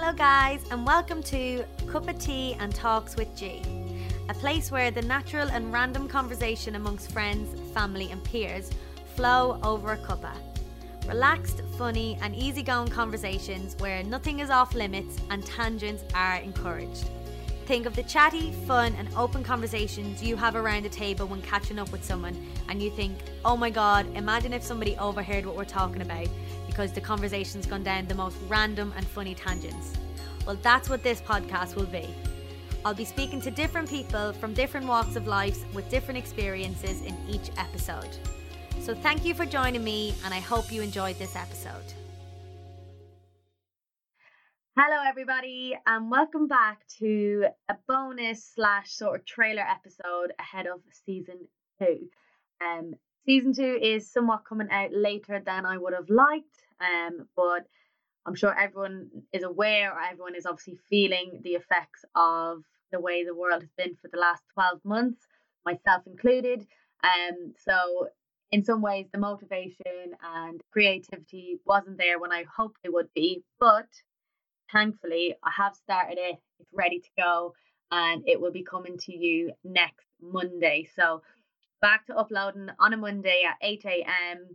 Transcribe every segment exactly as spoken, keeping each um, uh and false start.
Hello guys, and welcome to Cup of Tea and Talks with G, a place where the natural and random conversation amongst friends, family and peers flow over a cuppa. Relaxed, funny and easygoing conversations where nothing is off limits and tangents are encouraged. Think of the chatty, fun and open conversations you have around a table when catching up with someone and you think, oh my god, imagine if somebody overheard what we're talking about because the conversation's gone down the most random and funny tangents. Well, that's what this podcast will be. I'll be speaking to different people from different walks of life with different experiences in each episode. So thank you for joining me and I hope you enjoyed this episode. Hello everybody and welcome back to a bonus slash sort of trailer episode ahead of season two. Um, season two is somewhat coming out later than I would have liked, um, but I'm sure everyone is aware or everyone is obviously feeling the effects of the way the world has been for the last twelve months, myself included. Um, so in some ways the motivation and creativity wasn't there when I hoped it would be, but thankfully, I have started it. It's ready to go and it will be coming to you next Monday. So back to uploading on a Monday at eight a.m.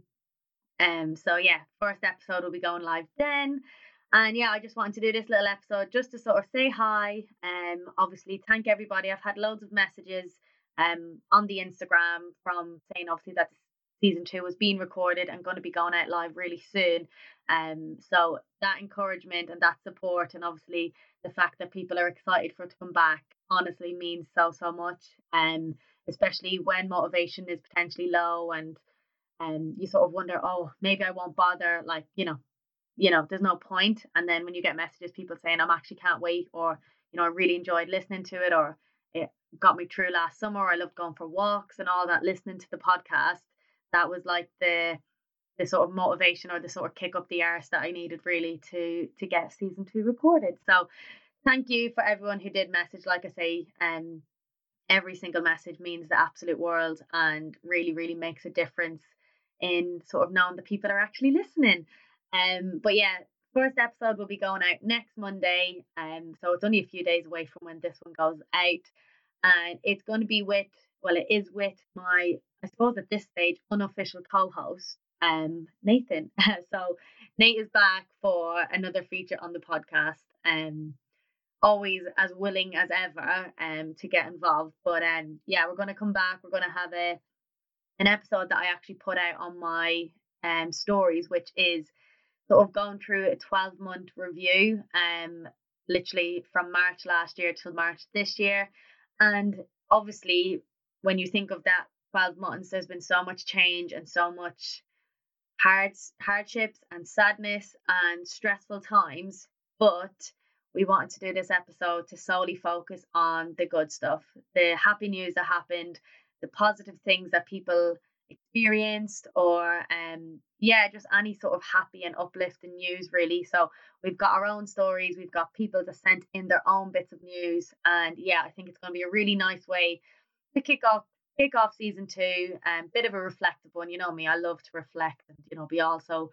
Um, so yeah, first episode will be going live then. And yeah, I just wanted to do this little episode just to sort of say hi. Um, obviously thank everybody. I've had loads of messages um on the Instagram from saying obviously that season two was being recorded and going to be going out live really soon. Um, so that encouragement and that support and obviously the fact that people are excited for it to come back honestly means so, so much. Um, especially when motivation is potentially low and um, you sort of wonder, oh, maybe I won't bother, like, you know, you know, there's no point. And then when you get messages, people saying, I'm actually can't wait, or, you know, I really enjoyed listening to it, or it got me through last summer. I loved going for walks and all that, listening to the podcast. That was like the the sort of motivation or the sort of kick up the arse that I needed really to to get season two recorded. So thank you for everyone who did message. Like I say, um, every single message means the absolute world and really, really makes a difference in sort of knowing that people are actually listening. Um, but yeah, first episode will be going out next Monday. Um, so it's only a few days away from when this one goes out. And it's going to be with, well, it is with my, I suppose at this stage, unofficial co-host, um, Nathan. So Nate is back for another feature on the podcast. Um, always as willing as ever um to get involved. But um yeah, we're going to come back. We're going to have a an episode that I actually put out on my um stories, which is sort of going through a twelve month review, um literally from March last year till March this year. And obviously when you think of that twelve months, there's been so much change and so much hard hardships and sadness and stressful times, but we wanted to do this episode to solely focus on the good stuff, the happy news that happened, the positive things that people experienced, or um yeah, just any sort of happy and uplifting news really. So we've got our own stories, we've got people that sent in their own bits of news, and yeah, I think it's going to be a really nice way to kick off kick off season two. Um bit of a reflective one. You know me, I love to reflect and, you know, be also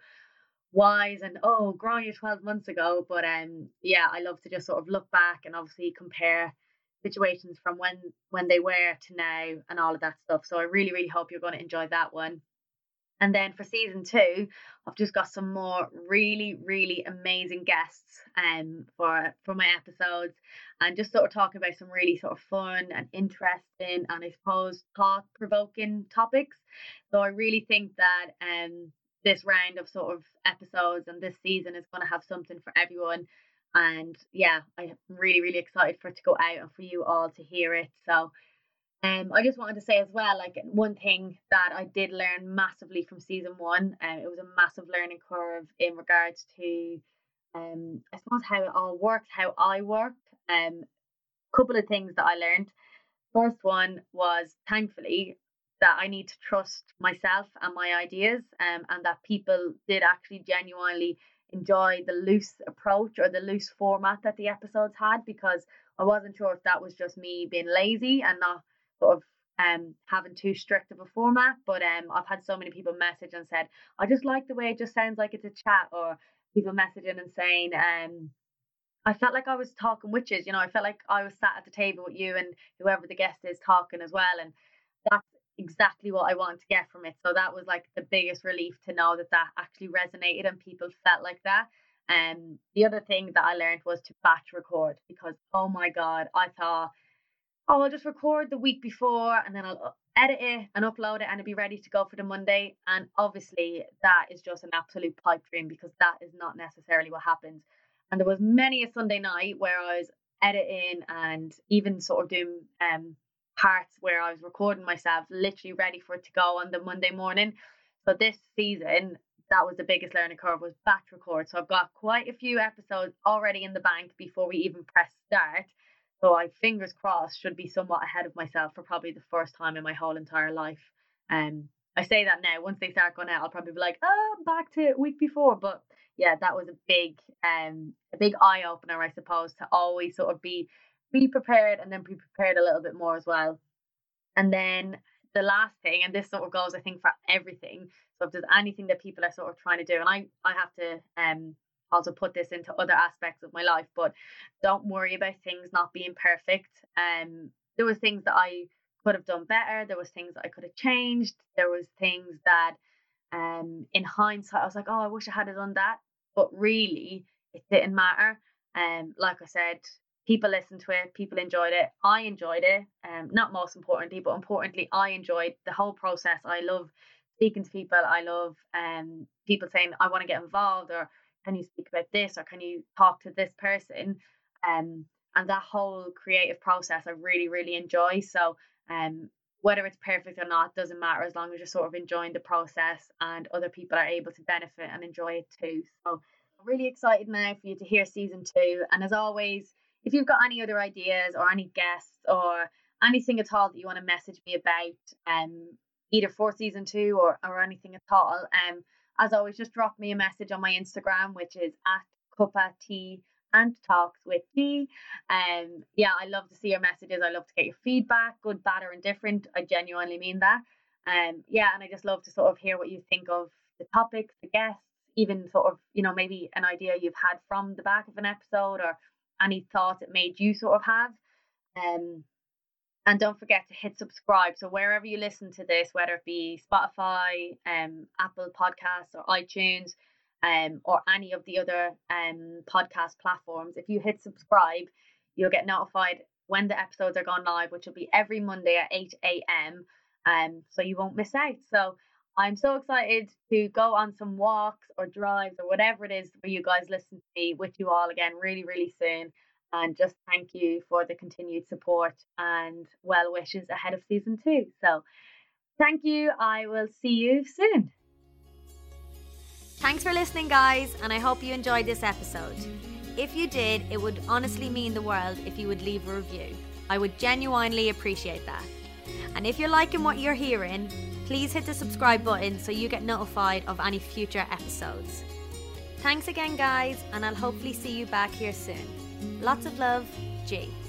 wise and oh, growing you twelve months ago. But um yeah, I love to just sort of look back and obviously compare situations from when when they were to now and all of that stuff. So I really, really hope you're going to enjoy that one. And then for season two, I've just got some more really, really amazing guests um for for my episodes, and just sort of talking about some really sort of fun and interesting and I suppose thought provoking topics. So I really think that um this round of sort of episodes and this season is going to have something for everyone. And yeah, I'm really, really excited for it to go out and for you all to hear it. So um, I just wanted to say as well, like one thing that I did learn massively from season one, and um, it was a massive learning curve in regards to, um, I suppose how it all worked, how I worked. Um, couple of things that I learned. First one was thankfully that I need to trust myself and my ideas, um, and that people did actually genuinely enjoy the loose approach or the loose format that the episodes had, because I wasn't sure if that was just me being lazy and not sort of um having too strict of a format. But um I've had so many people message and said, I just like the way it just sounds like it's a chat, or people messaging and saying um I felt like I was talking witches, you know, I felt like I was sat at the table with you and whoever the guest is talking as well. And that's exactly what I wanted to get from it. So that was like the biggest relief to know that that actually resonated and people felt like that. And the other thing that I learned was to batch record because, oh my God, I thought, oh, I'll just record the week before and then I'll edit it and upload it and it'll be ready to go for the Monday. And obviously that is just an absolute pipe dream because that is not necessarily what happens. And there was many a Sunday night where I was editing and even sort of doing um parts where I was recording myself, literally ready for it to go on the Monday morning. So this season, that was the biggest learning curve, was batch record. So I've got quite a few episodes already in the bank before we even press start. So I, fingers crossed, should be somewhat ahead of myself for probably the first time in my whole entire life. Um, I say that now. Once they start going out, I'll probably be like, oh, I'm back to week before. But yeah, that was a big, um, a big eye opener, I suppose, to always sort of be be prepared and then be prepared a little bit more as well. And then the last thing, and this sort of goes, I think, for everything. So if there's anything that people are sort of trying to do, and I, I have to um also put this into other aspects of my life, but don't worry about things not being perfect. Um, there was things that I could have done better. There was things that I could have changed. There was things that, um, in hindsight, I was like, oh, I wish I had done that. But really, it didn't matter. Um, like I said, people listened to it, people enjoyed it, I enjoyed it. Um, not most importantly, but importantly, I enjoyed the whole process. I love speaking to people. I love um people saying I want to get involved, or can you speak about this, or can you talk to this person? Um, and that whole creative process I really, really enjoy. So um whether it's perfect or not doesn't matter, as long as you're sort of enjoying the process and other people are able to benefit and enjoy it too. So I'm really excited now for you to hear season two. And as always, if you've got any other ideas or any guests or anything at all that you want to message me about, um, either for season two or, or anything at all, um, as always, just drop me a message on my Instagram, which is at Cuppa Tea and Talks with Tea. Um, yeah, I love to see your messages. I love to get your feedback, good, bad, or indifferent. I genuinely mean that. Um, yeah, and I just love to sort of hear what you think of the topics, the guests, even sort of, you know, maybe an idea you've had from the back of an episode, or any thoughts it made you sort of have. Um, and don't forget to hit subscribe. So wherever you listen to this, whether it be Spotify, um, Apple Podcasts, or iTunes, um, or any of the other um podcast platforms, if you hit subscribe, you'll get notified when the episodes are gone live, which will be every Monday at eight a.m. Um, so you won't miss out. So I'm so excited to go on some walks or drives or whatever it is where you guys listen to me with you all again really, really soon. And just thank you for the continued support and well wishes ahead of season two. So thank you. I will see you soon. Thanks for listening, guys, and I hope you enjoyed this episode. If you did, it would honestly mean the world if you would leave a review. I would genuinely appreciate that. And if you're liking what you're hearing, please hit the subscribe button so you get notified of any future episodes. Thanks again, guys, and I'll hopefully see you back here soon. Lots of love, G.